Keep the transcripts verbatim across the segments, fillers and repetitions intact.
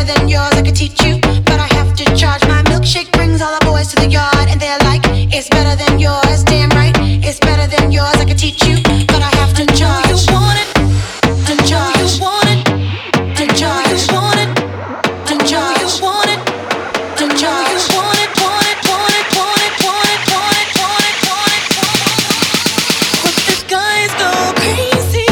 than yours, I could teach you, but I have to charge. My milkshake brings all the boys to the yard, and they're like, it's better than yours. Damn right, it's better than yours, I could teach you, but I have to charge. You want it, to charge. You want it, to charge. You want it, to charge. You want it, to charge. You want it, want it, want it, want it, want it, want it, want it, want it, want it. But these guys go crazy.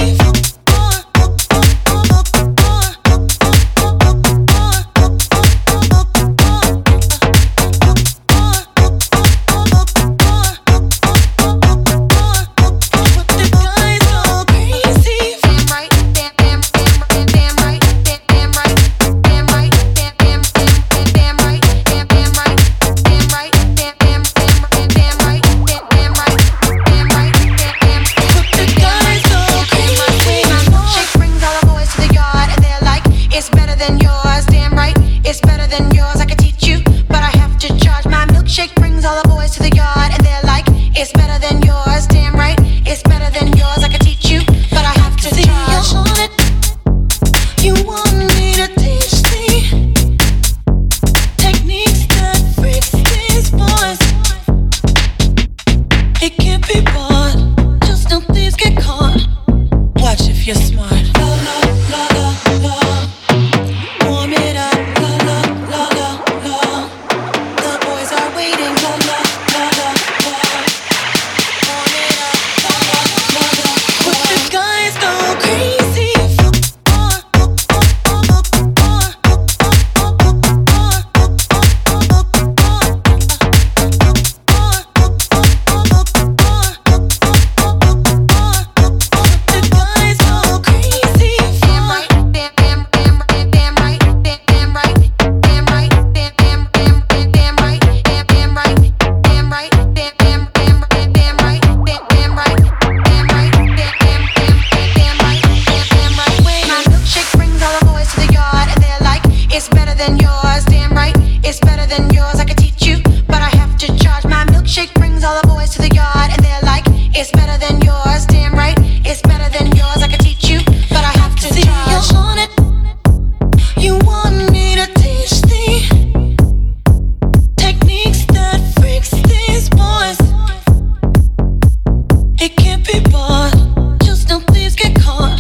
It can't be bought, just don't please get caught.